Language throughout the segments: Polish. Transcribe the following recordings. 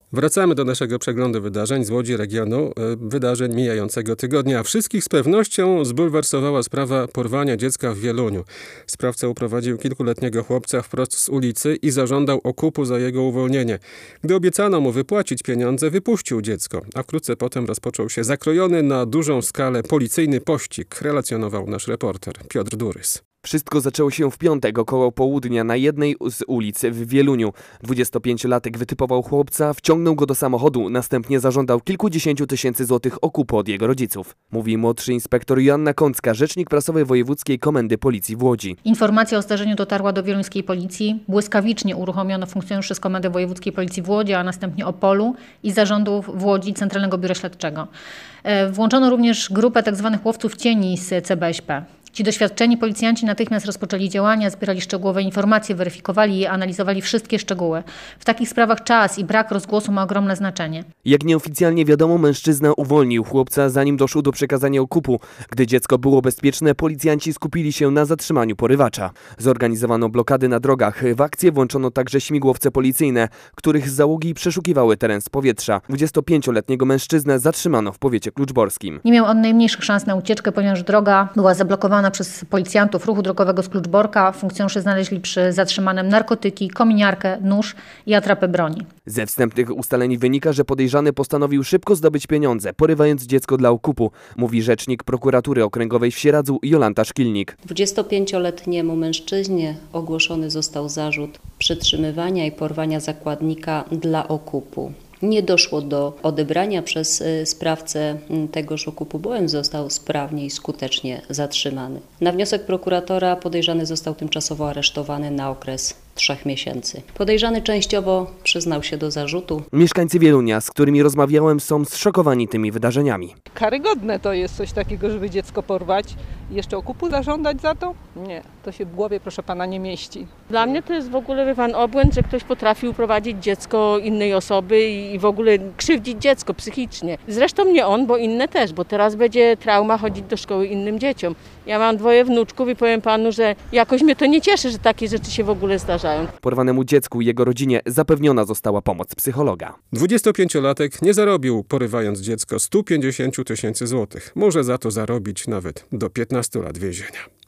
Wracamy do naszego przeglądu wydarzeń z Łodzi regionu, wydarzeń mijającego tygodnia. Wszystkich z pewnością zbulwersowała sprawa porwania dziecka w Wieluniu. Sprawca uprowadził kilkuletniego chłopca wprost z ulicy i zażądał okupu za jego uwolnienie. Gdy obiecano mu wypłacić pieniądze, wypuścił dziecko, a wkrótce potem rozpoczął się zakrojony na dużą skalę policyjny pościg, relacjonował nasz reporter Piotr Durys. Wszystko zaczęło się w piątek około południa na jednej z ulic w Wieluniu. 25-latek wytypował chłopca, wciągnął go do samochodu, następnie zażądał kilkudziesięciu tysięcy złotych okupu od jego rodziców. Mówi młodszy inspektor Joanna Kącka, rzecznik prasowy Wojewódzkiej Komendy Policji w Łodzi. Informacja o zdarzeniu dotarła do wieluńskiej policji. Błyskawicznie uruchomiono funkcjonariuszy z Komendy Wojewódzkiej Policji w Łodzi, a następnie Opolu i zarządów w Łodzi Centralnego Biura Śledczego. Włączono również grupę tzw. łowców cieni z CBŚP. Ci doświadczeni policjanci natychmiast rozpoczęli działania, zbierali szczegółowe informacje, weryfikowali je, analizowali wszystkie szczegóły. W takich sprawach czas i brak rozgłosu ma ogromne znaczenie. Jak nieoficjalnie wiadomo, mężczyzna uwolnił chłopca, zanim doszło do przekazania okupu. Gdy dziecko było bezpieczne, policjanci skupili się na zatrzymaniu porywacza. Zorganizowano blokady na drogach. W akcję włączono także śmigłowce policyjne, których załogi przeszukiwały teren z powietrza. 25-letniego mężczyznę zatrzymano w powiecie kluczborskim. Nie miał on najmniejszych szans na ucieczkę, ponieważ droga była zablokowana przez policjantów ruchu drogowego z Kluczborka. Funkcjonariusze znaleźli przy zatrzymanym narkotyki, kominiarkę, nóż i atrapę broni. Ze wstępnych ustaleń wynika, że podejrzany postanowił szybko zdobyć pieniądze, porywając dziecko dla okupu, mówi rzecznik prokuratury okręgowej w Sieradzu Jolanta Szkilnik. 25-letniemu mężczyźnie ogłoszony został zarzut przetrzymywania i porwania zakładnika dla okupu. Nie doszło do odebrania przez sprawcę tegoż okupu, bowiem został sprawnie i skutecznie zatrzymany. Na wniosek prokuratora podejrzany został tymczasowo aresztowany na okres 3 miesięcy. Podejrzany częściowo przyznał się do zarzutu. Mieszkańcy Wielunia, z którymi rozmawiałem, są zszokowani tymi wydarzeniami. Karygodne to jest coś takiego, żeby dziecko porwać i jeszcze okupu zażądać za to? Nie, to się w głowie, proszę pana, nie mieści. Dla mnie to jest w ogóle, wie pan, obłęd, że ktoś potrafi uprowadzić dziecko innej osoby i w ogóle krzywdzić dziecko psychicznie. Zresztą nie on, bo inne też, bo teraz będzie trauma chodzić do szkoły innym dzieciom. Ja mam 2 wnuczków i powiem panu, że jakoś mnie to nie cieszy, że takie rzeczy się w ogóle zdarzają. Porwanemu dziecku i jego rodzinie zapewniona została pomoc psychologa. 25-latek nie zarobił, porywając dziecko, 150 tysięcy złotych. Może za to zarobić nawet do 15 lat więzienia.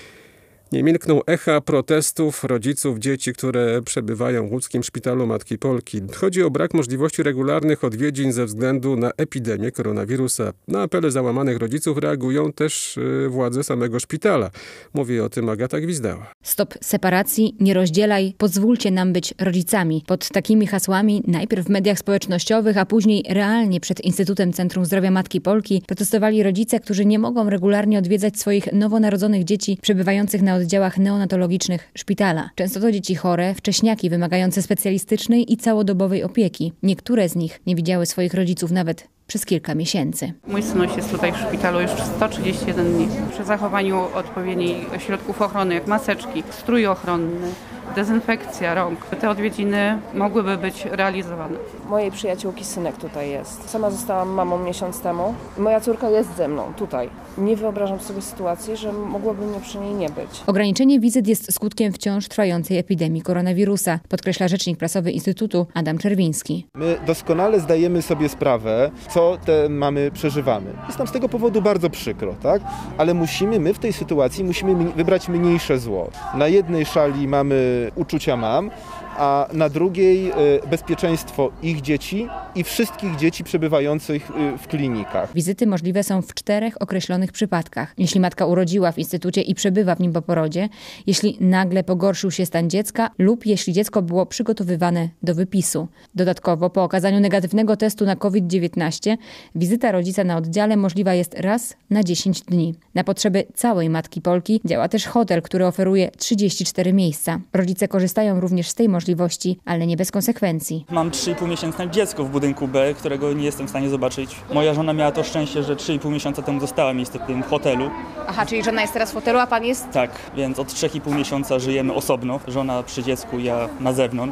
Nie milkną echa protestów rodziców dzieci, które przebywają w łódzkim szpitalu Matki Polki. Chodzi o brak możliwości regularnych odwiedzin ze względu na epidemię koronawirusa. Na apele załamanych rodziców reagują też władze samego szpitala. Mówi o tym Agata Gwizdała. Stop separacji, nie rozdzielaj, pozwólcie nam być rodzicami. Pod takimi hasłami najpierw w mediach społecznościowych, a później realnie przed Instytutem Centrum Zdrowia Matki Polki protestowali rodzice, którzy nie mogą regularnie odwiedzać swoich nowonarodzonych dzieci przebywających na oddziałach neonatologicznych szpitala. Często to dzieci chore, wcześniaki wymagające specjalistycznej i całodobowej opieki. Niektóre z nich nie widziały swoich rodziców nawet przez kilka miesięcy. Mój synuś jest tutaj w szpitalu już 131 dni. Przy zachowaniu odpowiednich środków ochrony, jak maseczki, strój ochronny, dezynfekcja rąk. Te odwiedziny mogłyby być realizowane. Mojej przyjaciółki synek tutaj jest. Sama zostałam mamą miesiąc temu. Moja córka jest ze mną tutaj. Nie wyobrażam sobie sytuacji, że mogłoby mnie przy niej nie być. Ograniczenie wizyt jest skutkiem wciąż trwającej epidemii koronawirusa, podkreśla rzecznik prasowy Instytutu Adam Czerwiński. My doskonale zdajemy sobie sprawę, co te mamy przeżywamy. Jest nam z tego powodu bardzo przykro, tak? Ale my w tej sytuacji musimy wybrać mniejsze zło. Na jednej szali mamy uczucia mam, a na drugiej bezpieczeństwo ich dzieci i wszystkich dzieci przebywających w klinikach. Wizyty możliwe są w 4 określonych przypadkach. Jeśli matka urodziła w instytucie i przebywa w nim po porodzie, jeśli nagle pogorszył się stan dziecka lub jeśli dziecko było przygotowywane do wypisu. Dodatkowo po okazaniu negatywnego testu na COVID-19 wizyta rodzica na oddziale możliwa jest raz na 10 dni. Na potrzeby całej Matki Polki działa też hotel, który oferuje 34 miejsca. Rodzice korzystają również z tej możliwości, ale nie bez konsekwencji. Mam 3,5-miesięczne dziecko w budynku B, którego nie jestem w stanie zobaczyć. Moja żona miała to szczęście, że 3,5 miesiąca temu dostała miejsce w tym hotelu. Aha, czyli żona jest teraz w hotelu, a pan jest? Tak, więc od 3,5 miesiąca żyjemy osobno. Żona przy dziecku, ja na zewnątrz.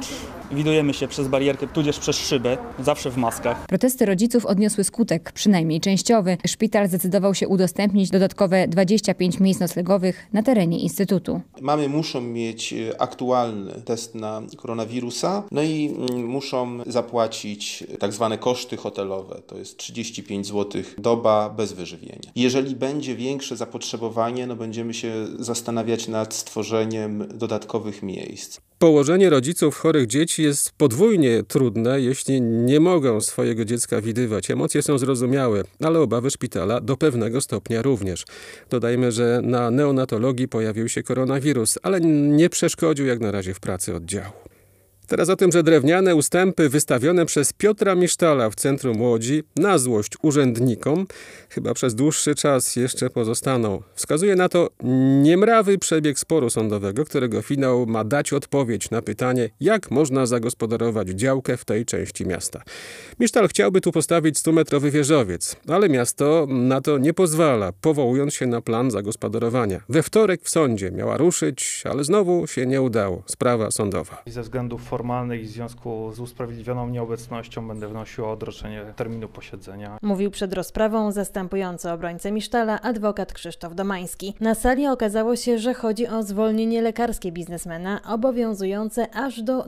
widujemy się przez barierkę, tudzież przez szybę, zawsze w maskach. Protesty rodziców odniosły skutek, przynajmniej częściowy. Szpital zdecydował się udostępnić dodatkowe 25 miejsc noclegowych na terenie Instytutu. Mamy muszą mieć aktualny test na koronawirusa, no i muszą zapłacić tak zwane koszty hotelowe, to jest 35 zł doba bez wyżywienia. Jeżeli będzie większe zapotrzebowanie, no będziemy się zastanawiać nad stworzeniem dodatkowych miejsc. Położenie rodziców chorych dzieci jest podwójnie trudne, jeśli nie mogą swojego dziecka widywać. Emocje są zrozumiałe, ale obawy szpitala do pewnego stopnia również. Dodajmy, że na neonatologii pojawił się koronawirus, ale nie przeszkodził jak na razie w pracy oddziału. Teraz o tym, że drewniane ustępy wystawione przez Piotra Misztala w centrum Łodzi na złość urzędnikom chyba przez dłuższy czas jeszcze pozostaną. Wskazuje na to niemrawy przebieg sporu sądowego, którego finał ma dać odpowiedź na pytanie, jak można zagospodarować działkę w tej części miasta. Misztal chciałby tu postawić 100-metrowy wieżowiec, ale miasto na to nie pozwala, powołując się na plan zagospodarowania. We wtorek w sądzie miała ruszyć, ale znowu się nie udało. Sprawa sądowa. Ze względów formalnych i w związku z usprawiedliwioną nieobecnością będę wnosił o odroczenie terminu posiedzenia. Mówił przed rozprawą zastępujący obrońcę Misztala adwokat Krzysztof Domański. Na sali okazało się, że chodzi o zwolnienie lekarskie biznesmena obowiązujące aż do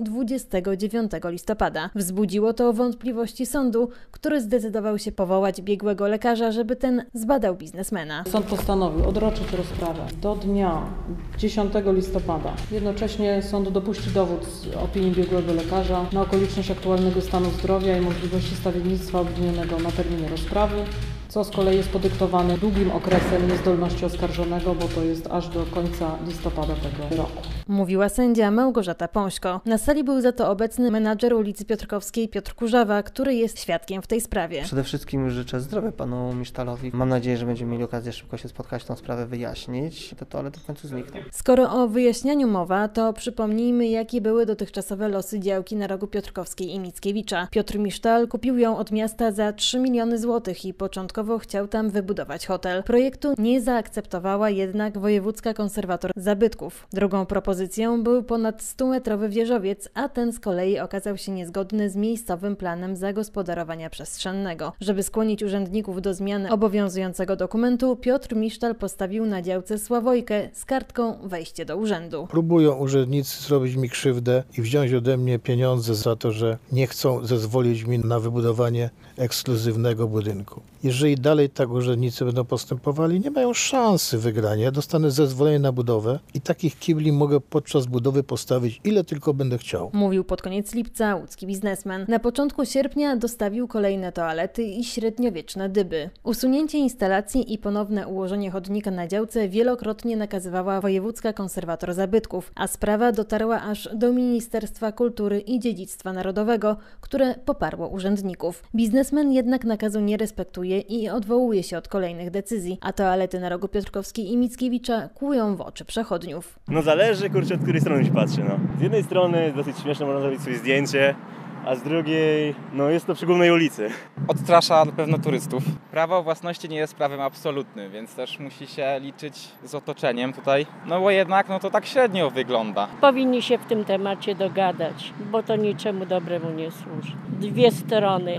29 listopada. Wzbudziło to wątpliwości sądu, który zdecydował się powołać biegłego lekarza, żeby ten zbadał biznesmena. Sąd postanowił odroczyć rozprawę do dnia 10 listopada. Jednocześnie sąd dopuści dowód z opinii biegłego lekarza na okoliczność aktualnego stanu zdrowia i możliwości stawiennictwa obwinionego na terminie rozprawy, co z kolei jest podyktowane długim okresem niezdolności oskarżonego, bo to jest aż do końca listopada tego roku. Mówiła sędzia Małgorzata Pąśko. Na sali był za to obecny menadżer ulicy Piotrkowskiej Piotr Kurzawa, który jest świadkiem w tej sprawie. Przede wszystkim życzę zdrowia panu Misztalowi. Mam nadzieję, że będziemy mieli okazję szybko się spotkać, tą sprawę wyjaśnić. Te toalety w końcu znikną. Skoro o wyjaśnianiu mowa, to przypomnijmy, jakie były dotychczasowe losy działki na rogu Piotrkowskiej i Mickiewicza. Piotr Misztal kupił ją od miasta za 3 miliony złotych i początkowo chciał tam wybudować hotel. Projektu nie zaakceptowała jednak wojewódzka konserwator zabytków. Drugą propozycją był ponad 100-metrowy wieżowiec, a ten z kolei okazał się niezgodny z miejscowym planem zagospodarowania przestrzennego. Żeby skłonić urzędników do zmiany obowiązującego dokumentu, Piotr Misztal postawił na działce Sławojkę z kartką wejście do urzędu. Próbują urzędnicy zrobić mi krzywdę i wziąć ode mnie pieniądze za to, że nie chcą zezwolić mi na wybudowanie ekskluzywnego budynku. Jeżeli dalej tak urzędnicy będą postępowali, nie mają szansy wygrania. Ja dostanę zezwolenie na budowę i takich kibli mogę podczas budowy postawić ile tylko będę chciał. Mówił pod koniec lipca łódzki biznesmen. Na początku sierpnia dostawił kolejne toalety i średniowieczne dyby. Usunięcie instalacji i ponowne ułożenie chodnika na działce wielokrotnie nakazywała wojewódzka konserwator zabytków, a sprawa dotarła aż do Ministerstwa Kultury i Dziedzictwa Narodowego, które poparło urzędników. Biznesmen jednak nakazu nie respektuje i odwołuje się od kolejnych decyzji, a toalety na rogu Piotrkowskiej i Mickiewicza kłują w oczy przechodniów. No zależy, kurczę, od której strony się patrzy, no. Z jednej strony dosyć śmieszne, można zrobić sobie zdjęcie, a z drugiej, no jest to przy głównej ulicy. Odstrasza na pewno turystów. Prawo własności nie jest prawem absolutnym, więc też musi się liczyć z otoczeniem tutaj. No bo jednak, no to tak średnio wygląda. Powinni się w tym temacie dogadać, bo to niczemu dobremu nie służy. Dwie strony.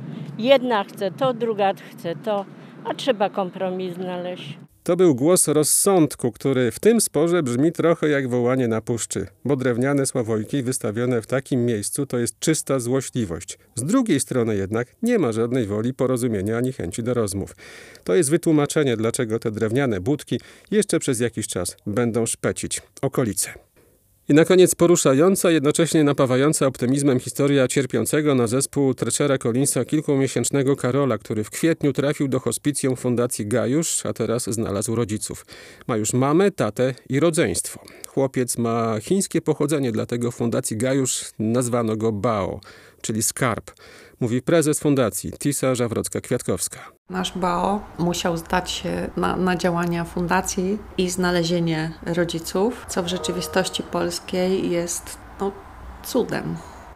Jedna chce to, druga chce to, a trzeba kompromis znaleźć. To był głos rozsądku, który w tym sporze brzmi trochę jak wołanie na puszczy, bo drewniane Sławojki wystawione w takim miejscu to jest czysta złośliwość. Z drugiej strony jednak nie ma żadnej woli porozumienia ani chęci do rozmów. To jest wytłumaczenie, dlaczego te drewniane budki jeszcze przez jakiś czas będą szpecić okolice. I na koniec poruszająca, jednocześnie napawająca optymizmem historia cierpiącego na zespół Treachera Collinsa kilkumiesięcznego Karola, który w kwietniu trafił do hospicjum Fundacji Gajusz, a teraz znalazł rodziców. Ma już mamę, tatę i rodzeństwo. Chłopiec ma chińskie pochodzenie, dlatego w Fundacji Gajusz nazwano go Bao, czyli skarb. Mówi prezes fundacji Tisa Żawrocka-Kwiatkowska. Nasz Bao musiał zdać się na działania fundacji i znalezienie rodziców, co w rzeczywistości polskiej jest cudem.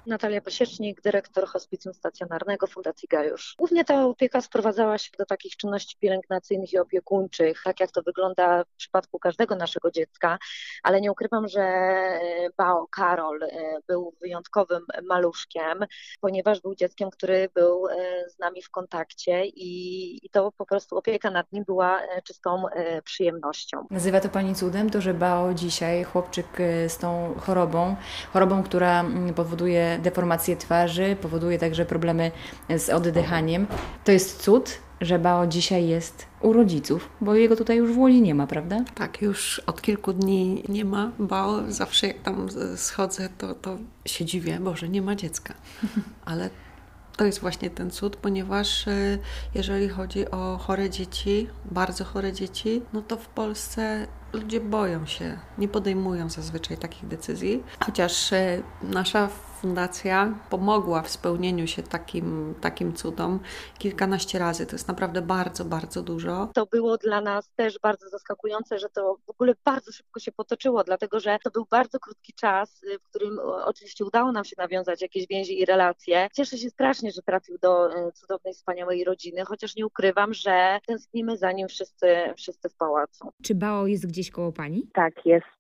Natalia Pasiecznik, dyrektor Hospicjum Stacjonarnego Fundacji Gajusz. Głównie ta opieka sprowadzała się do takich czynności pielęgnacyjnych i opiekuńczych, tak jak to wygląda w przypadku każdego naszego dziecka, ale nie ukrywam, że Bao Karol był wyjątkowym maluszkiem, ponieważ był dzieckiem, który był z nami w kontakcie i to po prostu opieka nad nim była czystą przyjemnością. Nazywa to pani cudem, to że Bao dzisiaj, chłopczyk z tą chorobą, która powoduje deformację twarzy, powoduje także problemy z oddychaniem. To jest cud, że Bao dzisiaj jest u rodziców, bo jego tutaj już w Łodzi nie ma, prawda? Tak, już od kilku dni nie ma Bao. Zawsze jak tam schodzę, to się dziwię, Boże, nie ma dziecka. Ale to jest właśnie ten cud, ponieważ jeżeli chodzi o chore dzieci, bardzo chore dzieci, no to w Polsce ludzie boją się, nie podejmują zazwyczaj takich decyzji, chociaż nasza fundacja pomogła w spełnieniu się takim cudom kilkanaście razy. To jest naprawdę bardzo, bardzo dużo. To było dla nas też bardzo zaskakujące, że to w ogóle bardzo szybko się potoczyło, dlatego że to był bardzo krótki czas, w którym oczywiście udało nam się nawiązać jakieś więzi i relacje. Cieszę się strasznie, że trafił do cudownej, wspaniałej rodziny, chociaż nie ukrywam, że tęsknimy za nim wszyscy w pałacu. Czy Bao jest gdzieś koło pani? Tak,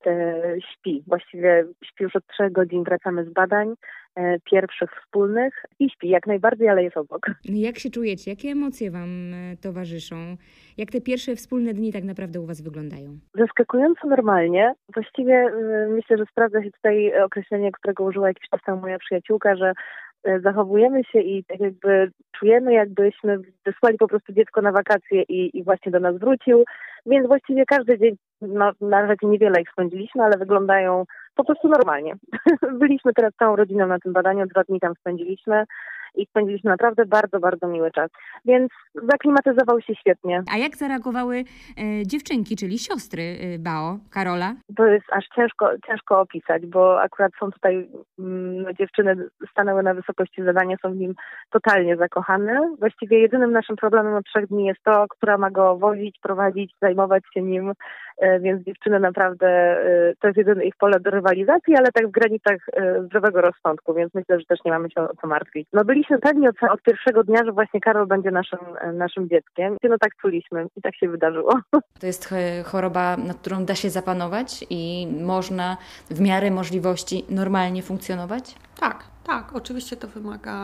śpi. Właściwie śpi już od 3 godzin, wracamy z badań pierwszych wspólnych i śpi jak najbardziej, ale jest obok. Jak się czujecie? Jakie emocje wam towarzyszą? Jak te pierwsze wspólne dni tak naprawdę u was wyglądają? Zaskakująco normalnie. Właściwie myślę, że sprawdza się tutaj określenie, którego użyła jakiś czas temu moja przyjaciółka, że zachowujemy się i tak jakby czujemy, jakbyśmy wysłali po prostu dziecko na wakacje i właśnie do nas wrócił, więc właściwie każdy dzień, nawet niewiele ich spędziliśmy, ale wyglądają po prostu normalnie. Byliśmy teraz całą rodziną na tym badaniu, 2 dni tam spędziliśmy i spędziliśmy naprawdę bardzo, bardzo miły czas. Więc zaklimatyzował się świetnie. A jak zareagowały dziewczynki, czyli siostry Bao, Karola? To jest aż ciężko opisać, bo akurat są tutaj dziewczyny stanęły na wysokości zadania, są w nim totalnie zakochane. Właściwie jedynym naszym problemem od 3 dni jest to, która ma go wozić, prowadzić, zajmować się nim, więc dziewczyny naprawdę, to jest jedyne ich pole do rywalizacji, ale tak w granicach zdrowego rozsądku, więc myślę, że też nie mamy się o co martwić. No byliśmy pewni od pierwszego dnia, że właśnie Karol będzie naszym dzieckiem. No tak czuliśmy i tak się wydarzyło. To jest choroba, nad którą da się zapanować i można w miarę możliwości normalnie funkcjonować? Tak, oczywiście to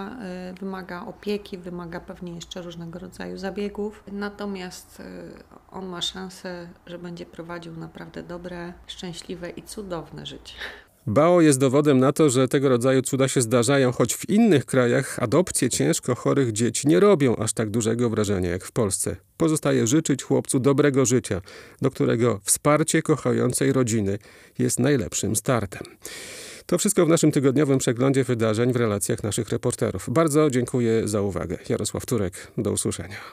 wymaga opieki, wymaga pewnie jeszcze różnego rodzaju zabiegów, natomiast on ma szansę, że będzie prowadził naprawdę dobre, szczęśliwe i cudowne życie. Bao jest dowodem na to, że tego rodzaju cuda się zdarzają, choć w innych krajach adopcje ciężko chorych dzieci nie robią aż tak dużego wrażenia jak w Polsce. Pozostaje życzyć chłopcu dobrego życia, do którego wsparcie kochającej rodziny jest najlepszym startem. To wszystko w naszym tygodniowym przeglądzie wydarzeń w relacjach naszych reporterów. Bardzo dziękuję za uwagę. Jarosław Turek, do usłyszenia.